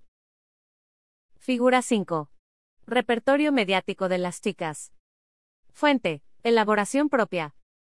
Figura 5. Repertorio mediático de las chicas. Fuente: elaboración propia.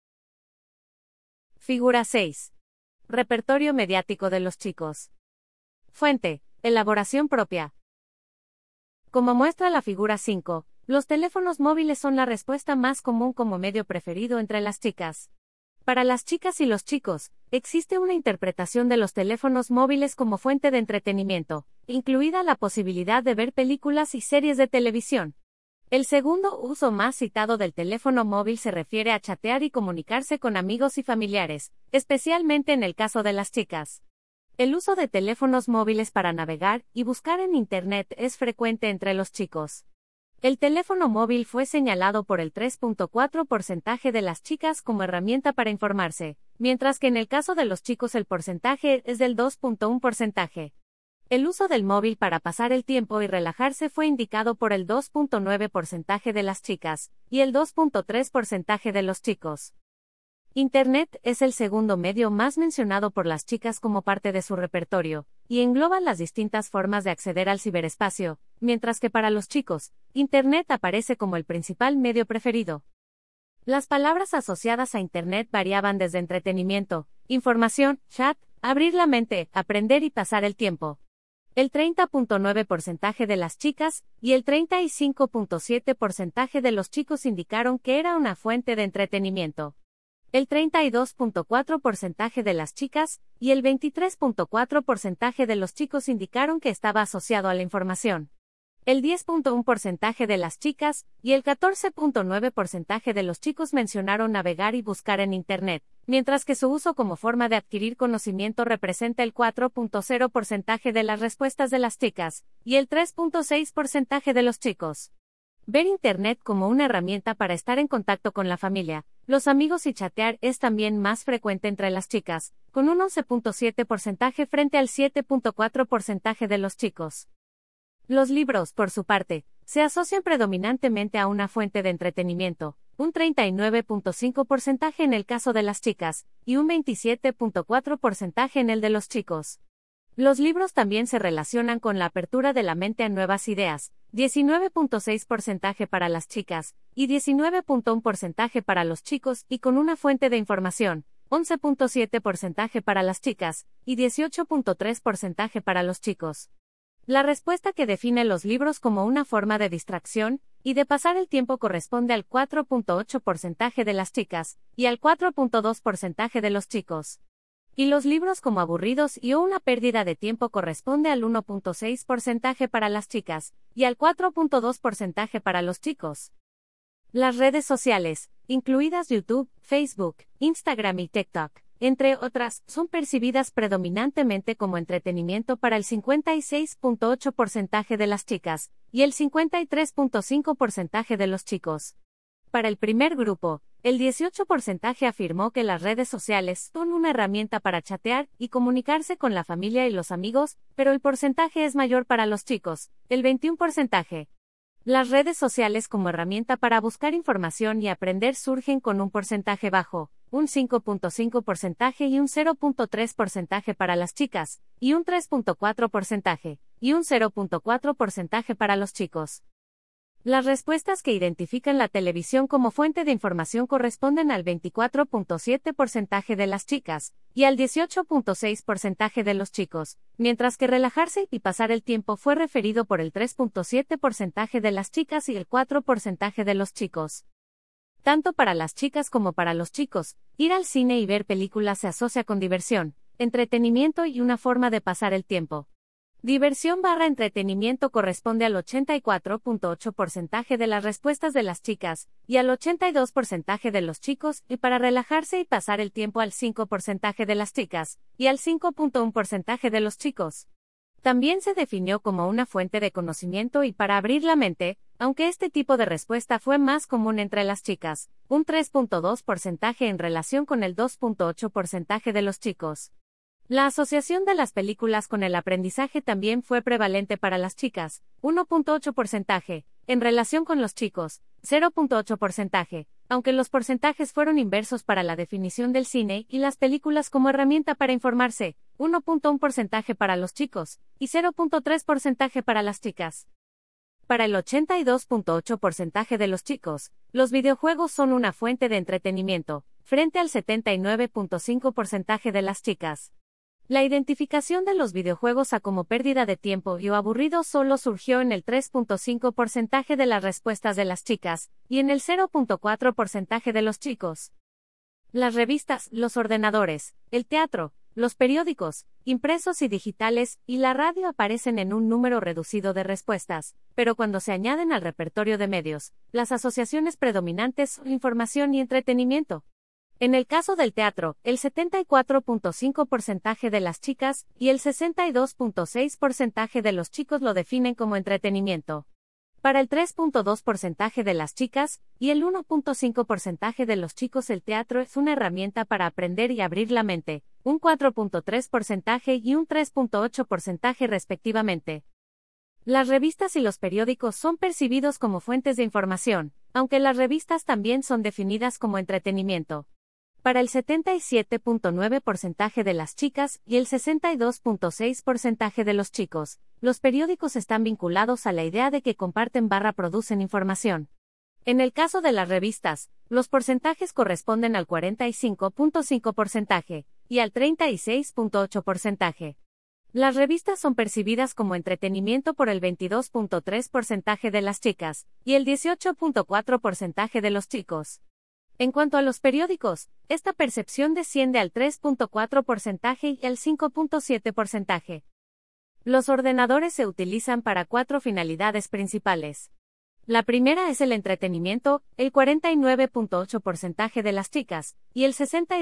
Figura 6. Repertorio mediático de los chicos. Fuente: elaboración propia. Como muestra la figura 5, los teléfonos móviles son la respuesta más común como medio preferido entre las chicas. Para las chicas y los chicos, existe una interpretación de los teléfonos móviles como fuente de entretenimiento, incluida la posibilidad de ver películas y series de televisión. El segundo uso más citado del teléfono móvil se refiere a chatear y comunicarse con amigos y familiares, especialmente en el caso de las chicas. El uso de teléfonos móviles para navegar y buscar en Internet es frecuente entre los chicos. El teléfono móvil fue señalado por el 3.4% de las chicas como herramienta para informarse, mientras que en el caso de los chicos el porcentaje es del 2.1%. El uso del móvil para pasar el tiempo y relajarse fue indicado por el 2.9% de las chicas, y el 2.3% de los chicos. Internet es el segundo medio más mencionado por las chicas como parte de su repertorio, y engloba las distintas formas de acceder al ciberespacio, mientras que para los chicos, Internet aparece como el principal medio preferido. Las palabras asociadas a Internet variaban desde entretenimiento, información, chat, abrir la mente, aprender y pasar el tiempo. El 30.9% de las chicas y el 35.7% de los chicos indicaron que era una fuente de entretenimiento. El 32.4% de las chicas y el 23.4% de los chicos indicaron que estaba asociado a la información. El 10.1% de las chicas y el 14.9% de los chicos mencionaron navegar y buscar en Internet, mientras que su uso como forma de adquirir conocimiento representa el 4.0% de las respuestas de las chicas y el 3.6% de los chicos. Ver Internet como una herramienta para estar en contacto con la familia, los amigos y chatear es también más frecuente entre las chicas, con un 11.7% frente al 7.4% de los chicos. Los libros, por su parte, se asocian predominantemente a una fuente de entretenimiento, un 39.5% en el caso de las chicas, y un 27.4% en el de los chicos. Los libros también se relacionan con la apertura de la mente a nuevas ideas, 19.6% para las chicas, y 19.1% para los chicos, y con una fuente de información, 11.7% para las chicas, y 18.3% para los chicos. La respuesta que define los libros como una forma de distracción y de pasar el tiempo corresponde al 4.8% de las chicas, y al 4.2% de los chicos. Y los libros como aburridos y o una pérdida de tiempo corresponde al 1.6% para las chicas, y al 4.2% para los chicos. Las redes sociales, incluidas YouTube, Facebook, Instagram y TikTok, entre otras, son percibidas predominantemente como entretenimiento para el 56.8% de las chicas, y el 53.5% de los chicos. Para el primer grupo, el 18% afirmó que las redes sociales son una herramienta para chatear y comunicarse con la familia y los amigos, pero el porcentaje es mayor para los chicos, el 21%. Las redes sociales como herramienta para buscar información y aprender surgen con un porcentaje bajo, un 5.5% y un 0.3% para las chicas, y un 3.4% y un 0.4% para los chicos. Las respuestas que identifican la televisión como fuente de información corresponden al 24.7% de las chicas, y al 18.6% de los chicos, mientras que relajarse y pasar el tiempo fue referido por el 3.7% de las chicas y el 4% de los chicos. Tanto para las chicas como para los chicos, ir al cine y ver películas se asocia con diversión, entretenimiento y una forma de pasar el tiempo. Diversión/entretenimiento corresponde al 84.8% de las respuestas de las chicas, y al 82% de los chicos, y para relajarse y pasar el tiempo al 5% de las chicas, y al 5.1% de los chicos. También se definió como una fuente de conocimiento y para abrir la mente, aunque este tipo de respuesta fue más común entre las chicas, un 3.2% en relación con el 2.8% de los chicos. La asociación de las películas con el aprendizaje también fue prevalente para las chicas, 1.8%, en relación con los chicos, 0.8%, aunque los porcentajes fueron inversos para la definición del cine y las películas como herramienta para informarse, 1.1% para los chicos, y 0.3% para las chicas. Para el 82.8% de los chicos, los videojuegos son una fuente de entretenimiento, frente al 79.5% de las chicas. La identificación de los videojuegos como pérdida de tiempo y o aburrido solo surgió en el 3.5% de las respuestas de las chicas, y en el 0.4% de los chicos. Las revistas, los ordenadores, el teatro, los periódicos, impresos y digitales, y la radio aparecen en un número reducido de respuestas, pero cuando se añaden al repertorio de medios, las asociaciones predominantes son información y entretenimiento. En el caso del teatro, el 74.5% de las chicas y el 62.6% de los chicos lo definen como entretenimiento. Para el 3.2% de las chicas y el 1.5% de los chicos el teatro es una herramienta para aprender y abrir la mente, un 4.3% y un 3.8% respectivamente. Las revistas y los periódicos son percibidos como fuentes de información, aunque las revistas también son definidas como entretenimiento. para el 77.9% de las chicas y el 62.6% de los chicos. Los periódicos están vinculados a la idea de que comparten/producen información. En el caso de las revistas, los porcentajes corresponden al 45.5% y al 36.8%. Las revistas son percibidas como entretenimiento por el 22.3% de las chicas y el 18.4% de los chicos. En cuanto a los periódicos, esta percepción desciende al 3.4% y al 5.7%. Los ordenadores se utilizan para 4 finalidades principales. La primera es el entretenimiento, el 49.8% de las chicas, y el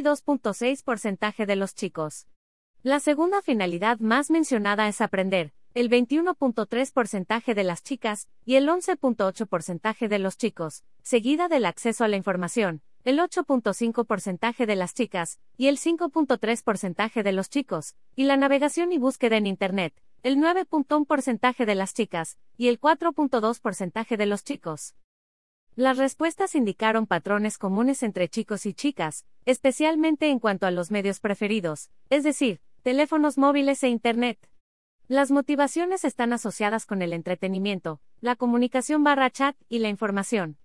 62.6% de los chicos. La segunda finalidad más mencionada es aprender, el 21.3% de las chicas, y el 11.8% de los chicos, seguida del acceso a la información, el 8.5% de las chicas, y el 5.3% de los chicos, y la navegación y búsqueda en Internet, el 9.1% de las chicas, y el 4.2% de los chicos. Las respuestas indicaron patrones comunes entre chicos y chicas, especialmente en cuanto a los medios preferidos, es decir, teléfonos móviles e Internet. Las motivaciones están asociadas con el entretenimiento, la comunicación/chat y la información.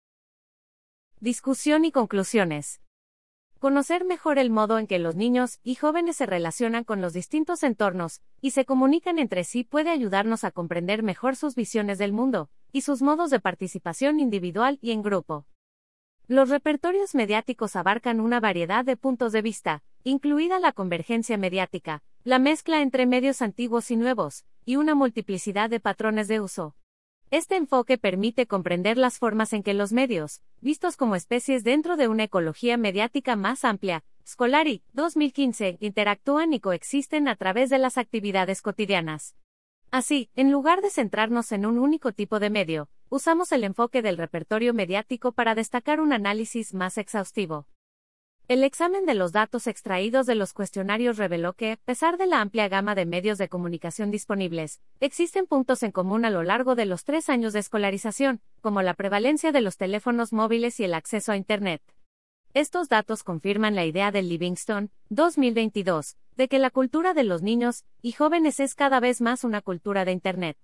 Discusión y conclusiones. Conocer mejor el modo en que los niños y jóvenes se relacionan con los distintos entornos y se comunican entre sí puede ayudarnos a comprender mejor sus visiones del mundo y sus modos de participación individual y en grupo. Los repertorios mediáticos abarcan una variedad de puntos de vista, incluida la convergencia mediática, la mezcla entre medios antiguos y nuevos, y una multiplicidad de patrones de uso. Este enfoque permite comprender las formas en que los medios, vistos como especies dentro de una ecología mediática más amplia, Scolari, 2015, interactúan y coexisten a través de las actividades cotidianas. Así, en lugar de centrarnos en un único tipo de medio, usamos el enfoque del repertorio mediático para destacar un análisis más exhaustivo. El examen de los datos extraídos de los cuestionarios reveló que, a pesar de la amplia gama de medios de comunicación disponibles, existen puntos en común a lo largo de los 3 años de escolarización, como la prevalencia de los teléfonos móviles y el acceso a Internet. Estos datos confirman la idea de Livingston, 2022, de que la cultura de los niños y jóvenes es cada vez más una cultura de Internet.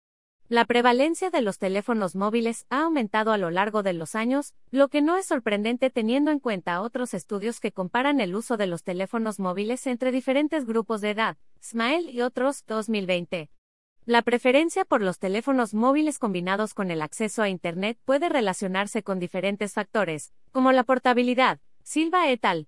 La prevalencia de los teléfonos móviles ha aumentado a lo largo de los años, lo que no es sorprendente teniendo en cuenta otros estudios que comparan el uso de los teléfonos móviles entre diferentes grupos de edad, Smile y otros, 2020. La preferencia por los teléfonos móviles combinados con el acceso a Internet puede relacionarse con diferentes factores, como la portabilidad, Silva et al.,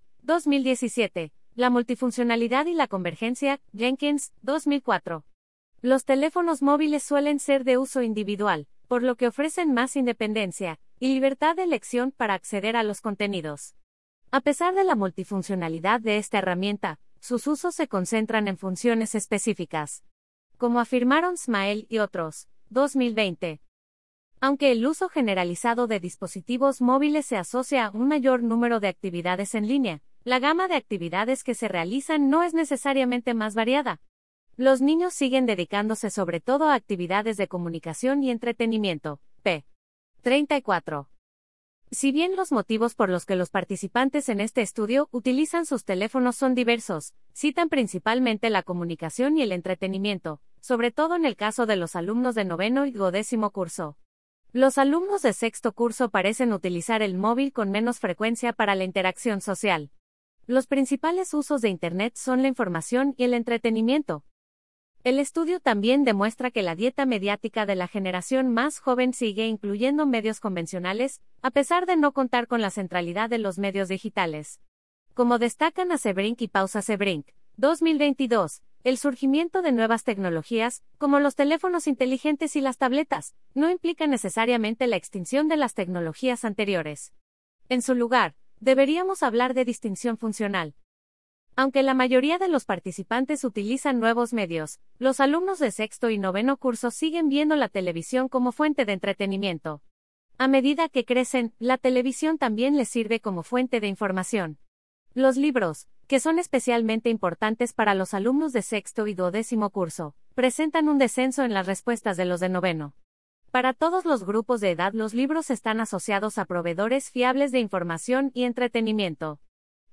2017, la multifuncionalidad y la convergencia, Jenkins, 2004. Los teléfonos móviles suelen ser de uso individual, por lo que ofrecen más independencia y libertad de elección para acceder a los contenidos. A pesar de la multifuncionalidad de esta herramienta, sus usos se concentran en funciones específicas. Como afirmaron Smile y otros, 2020. Aunque el uso generalizado de dispositivos móviles se asocia a un mayor número de actividades en línea, la gama de actividades que se realizan no es necesariamente más variada. Los niños siguen dedicándose sobre todo a actividades de comunicación y entretenimiento. p. 34. Si bien los motivos por los que los participantes en este estudio utilizan sus teléfonos son diversos, citan principalmente la comunicación y el entretenimiento, sobre todo en el caso de los alumnos de 9º y 12º curso. Los alumnos de 6º curso parecen utilizar el móvil con menos frecuencia para la interacción social. Los principales usos de Internet son la información y el entretenimiento. El estudio también demuestra que la dieta mediática de la generación más joven sigue incluyendo medios convencionales, a pesar de no contar con la centralidad de los medios digitales. Como destacan Acebrink y Pausa Acebrink, 2022, el surgimiento de nuevas tecnologías, como los teléfonos inteligentes y las tabletas, no implica necesariamente la extinción de las tecnologías anteriores. En su lugar, deberíamos hablar de distinción funcional. Aunque la mayoría de los participantes utilizan nuevos medios, los alumnos de 6º y 9º curso siguen viendo la televisión como fuente de entretenimiento. A medida que crecen, la televisión también les sirve como fuente de información. Los libros, que son especialmente importantes para los alumnos de 6º y 12º curso, presentan un descenso en las respuestas de los de 9º. Para todos los grupos de edad, los libros están asociados a proveedores fiables de información y entretenimiento.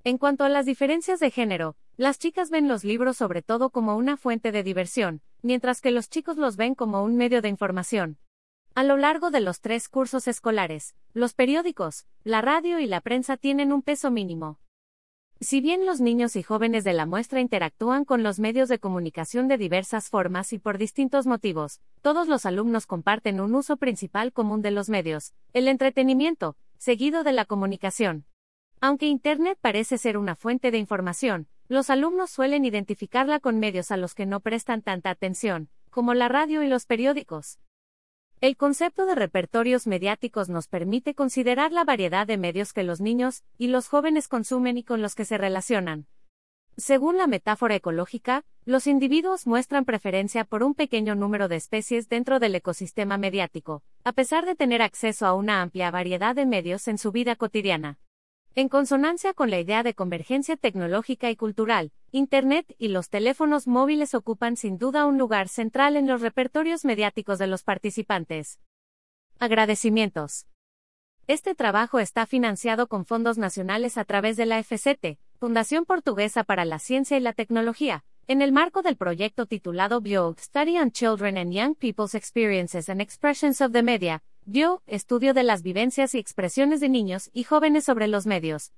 En cuanto a las diferencias de género, las chicas ven los libros sobre todo como una fuente de diversión, mientras que los chicos los ven como un medio de información. A lo largo de los 3 cursos escolares, los periódicos, la radio y la prensa tienen un peso mínimo. Si bien los niños y jóvenes de la muestra interactúan con los medios de comunicación de diversas formas y por distintos motivos, todos los alumnos comparten un uso principal común de los medios, el entretenimiento, seguido de la comunicación. Aunque Internet parece ser una fuente de información, los alumnos suelen identificarla con medios a los que no prestan tanta atención, como la radio y los periódicos. El concepto de repertorios mediáticos nos permite considerar la variedad de medios que los niños y los jóvenes consumen y con los que se relacionan. Según la metáfora ecológica, los individuos muestran preferencia por un pequeño número de especies dentro del ecosistema mediático, a pesar de tener acceso a una amplia variedad de medios en su vida cotidiana. En consonancia con la idea de convergencia tecnológica y cultural, Internet y los teléfonos móviles ocupan sin duda un lugar central en los repertorios mediáticos de los participantes. Agradecimientos. Este trabajo está financiado con fondos nacionales a través de la FCT, Fundación Portuguesa para la Ciencia y la Tecnología, en el marco del proyecto titulado BIO, Study on Children and Young People's Experiences and Expressions of the Media, BIO, Estudio de las Vivencias y Expresiones de Niños y Jóvenes sobre los Medios,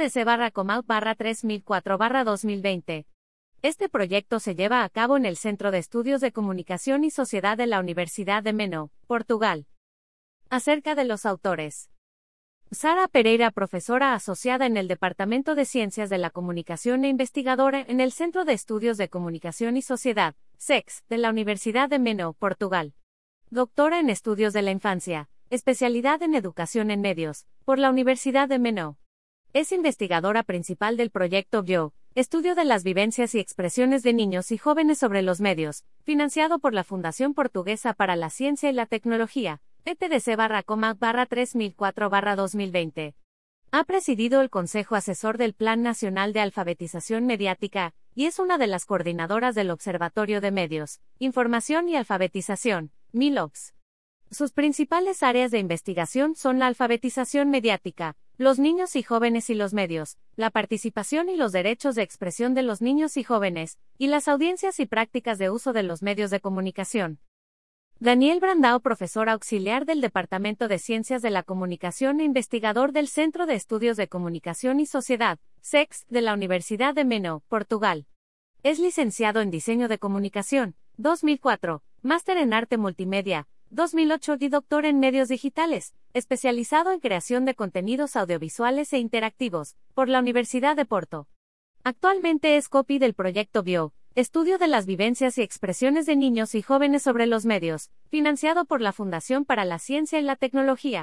PTDC-Comaut-3004-2020. Este proyecto se lleva a cabo en el Centro de Estudios de Comunicación y Sociedad de la Universidad de Minho, Portugal. Acerca de los autores. Sara Pereira, profesora asociada en el Departamento de Ciencias de la Comunicación e investigadora en el Centro de Estudios de Comunicación y Sociedad, CEX, de la Universidad de Minho, Portugal. Doctora en Estudios de la Infancia, especialidad en Educación en Medios, por la Universidad de Minho. Es investigadora principal del proyecto BIO, Estudio de las Vivencias y Expresiones de Niños y Jóvenes sobre los Medios, financiado por la Fundación Portuguesa para la Ciencia y la Tecnología, PTDC-Comac-3004-2020. Ha presidido el Consejo Asesor del Plan Nacional de Alfabetización Mediática, y es una de las coordinadoras del Observatorio de Medios, Información y Alfabetización, MILOX. Sus principales áreas de investigación son la alfabetización mediática, los niños y jóvenes y los medios, la participación y los derechos de expresión de los niños y jóvenes, y las audiencias y prácticas de uso de los medios de comunicación. Daniel Brandao, profesor auxiliar del Departamento de Ciencias de la Comunicación e investigador del Centro de Estudios de Comunicación y Sociedad, CEX, de la Universidad de Minho, Portugal. Es licenciado en Diseño de Comunicación, 2004, máster en Arte Multimedia, 2008 y doctor en Medios Digitales, especializado en creación de contenidos audiovisuales e interactivos, por la Universidad de Porto. Actualmente es copy del proyecto BIO, Estudio de las Vivencias y Expresiones de Niños y Jóvenes sobre los Medios, financiado por la Fundación para la Ciencia y la Tecnología,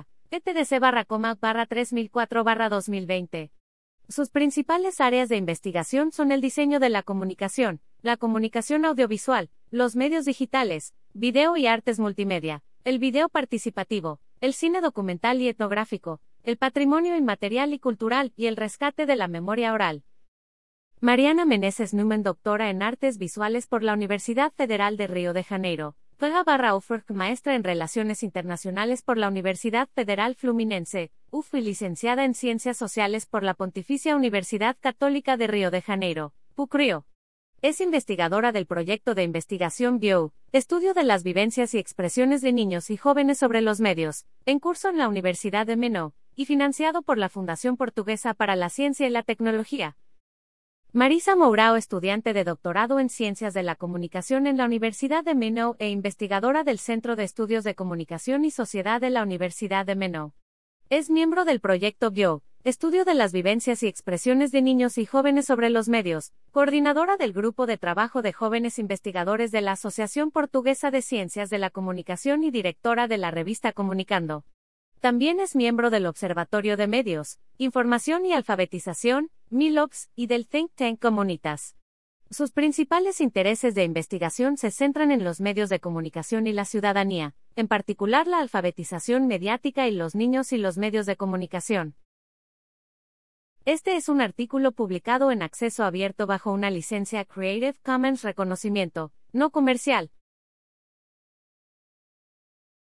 PTDC-Comac-3004-2020. Sus principales áreas de investigación son el diseño de la comunicación audiovisual, los medios digitales, video y artes multimedia, el video participativo, el cine documental y etnográfico, el patrimonio inmaterial y cultural y el rescate de la memoria oral. Mariana Meneses Numen, doctora en Artes Visuales por la Universidad Federal de Río de Janeiro. Ufurc, maestra en Relaciones Internacionales por la Universidad Federal Fluminense, UF y licenciada en Ciencias Sociales por la Pontificia Universidad Católica de Río de Janeiro, PUCRIO. Es investigadora del proyecto de investigación BIO, Estudio de las Vivencias y Expresiones de Niños y Jóvenes sobre los Medios, en curso en la Universidad de Minho, y financiado por la Fundación Portuguesa para la Ciencia y la Tecnología. Marisa Mourão, estudiante de doctorado en Ciencias de la Comunicación en la Universidad de Minho e investigadora del Centro de Estudios de Comunicación y Sociedad de la Universidad de Minho. Es miembro del proyecto BIO, Estudio de las Vivencias y Expresiones de Niños y Jóvenes sobre los Medios, coordinadora del Grupo de Trabajo de Jóvenes Investigadores de la Asociación Portuguesa de Ciencias de la Comunicación y directora de la revista Comunicando. También es miembro del Observatorio de Medios, Información y Alfabetización, MILOX, y del think tank Comunitas. Sus principales intereses de investigación se centran en los medios de comunicación y la ciudadanía, en particular la alfabetización mediática y los niños y los medios de comunicación. Este es un artículo publicado en acceso abierto bajo una licencia Creative Commons reconocimiento, no comercial,